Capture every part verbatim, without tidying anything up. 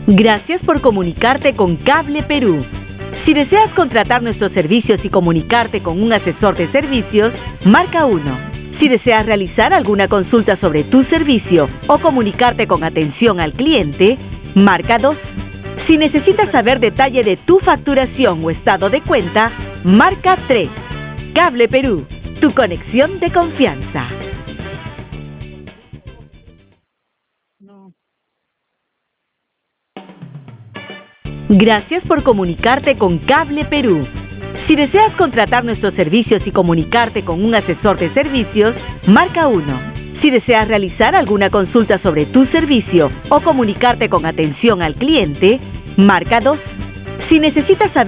Gracias por comunicarte con Cable Perú. Si deseas contratar nuestros servicios y comunicarte con un asesor de servicios, marca uno. Si deseas realizar alguna consulta sobre tu servicio o comunicarte con atención al cliente, marca dos. Si necesitas saber detalle de tu facturación o estado de cuenta, marca tres. Cable Perú, tu conexión de confianza. Gracias por comunicarte con Cable Perú. Si deseas contratar nuestros servicios y comunicarte con un asesor de servicios, marca uno. Si deseas realizar alguna consulta sobre tu servicio o comunicarte con atención al cliente, marca dos. Si necesitas saber...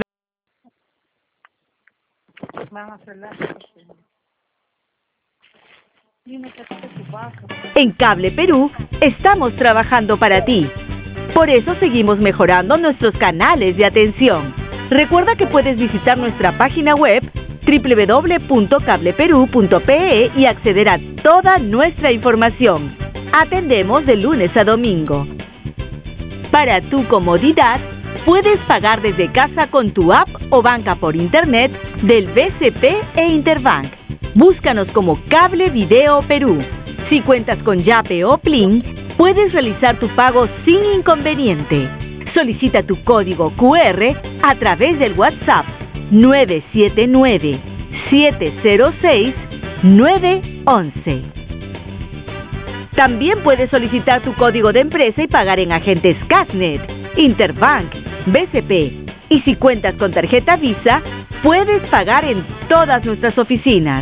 En Cable Perú, estamos trabajando para ti. Por eso seguimos mejorando nuestros canales de atención. Recuerda que puedes visitar nuestra página web doble u doble u doble u punto cable perú punto pe e y acceder a toda nuestra información. Atendemos de lunes a domingo. Para tu comodidad, puedes pagar desde casa con tu app o banca por internet del B C P e Interbank. Búscanos como Cable Video Perú. Si cuentas con Yape o Plin, puedes realizar tu pago sin inconveniente. Solicita tu código cu erre a través del WhatsApp nueve siete nueve, siete cero seis, nueve once. También puedes solicitar tu código de empresa y pagar en agentes Casnet, Interbank, B C P. Y si cuentas con tarjeta Visa, puedes pagar en todas nuestras oficinas.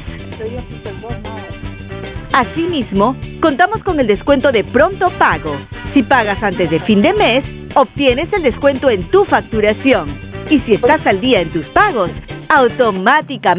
Asimismo, contamos con el descuento de pronto pago. Si pagas antes de fin de mes, obtienes el descuento en tu facturación. Y si estás al día en tus pagos, automáticamente